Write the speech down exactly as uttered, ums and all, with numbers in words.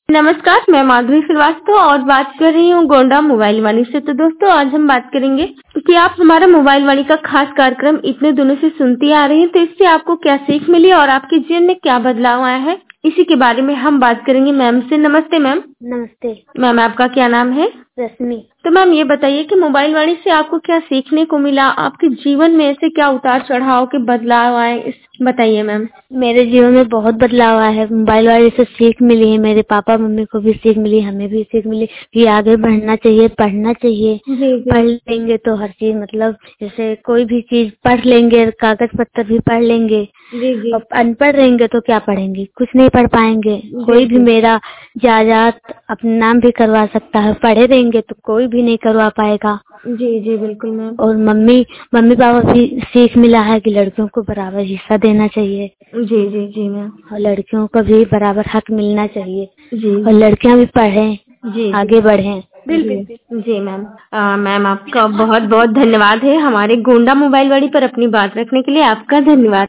नमस्कार, मैं माधुरी श्रीवास्तव और बात कर रही हूँ गोंडा मोबाइल वाणी से। तो दोस्तों आज हम बात करेंगे कि आप हमारा मोबाइल वाणी का खास कार्यक्रम इतने दिनों से सुनती आ रही हैं, तो इससे आपको क्या सीख मिली और आपके जीवन में क्या बदलाव आया है, इसी के बारे में हम बात करेंगे मैम से। नमस्ते मैम। नमस्ते मैम, आपका क्या नाम है? रश्मि। तो मैम ये बताइए कि मोबाइल वाणी से आपको क्या सीखने को मिला, आपके जीवन में ऐसे क्या उतार चढ़ाव के बदलाव आए, इस बताइए मैम। मेरे जीवन में बहुत बदलाव आया है। मोबाइल वाले से सीख मिली है, मेरे पापा मम्मी को भी सीख मिली, हमें भी सीख मिली कि आगे बढ़ना चाहिए, पढ़ना चाहिए। जी जी पढ़ लेंगे तो हर चीज, मतलब जैसे कोई भी चीज पढ़ लेंगे, कागज पत्तर भी पढ़ लेंगे। जी जी अब अनपढ़ रहेंगे तो क्या पढ़ेंगे, कुछ नहीं पढ़ पाएंगे। कोई भी मेरा जायदाद अपना नाम भी करवा सकता है, पढ़े रहेंगे तो कोई भी नहीं करवा पाएगा। जी जी बिल्कुल मैम। और मम्मी मम्मी पापा भी सीख मिला है कि लड़कियों को बराबर हिस्सा देना चाहिए जी जी जी मैम। और लड़कियों को भी बराबर हक मिलना चाहिए जी और लड़कियां भी पढ़ें, जी आगे बढ़ें। जी जी मैम। अ, मैम आपका बहुत बहुत धन्यवाद है हमारे गोंडा मोबाइल वाणी पर अपनी बात रखने के लिए। आपका धन्यवाद।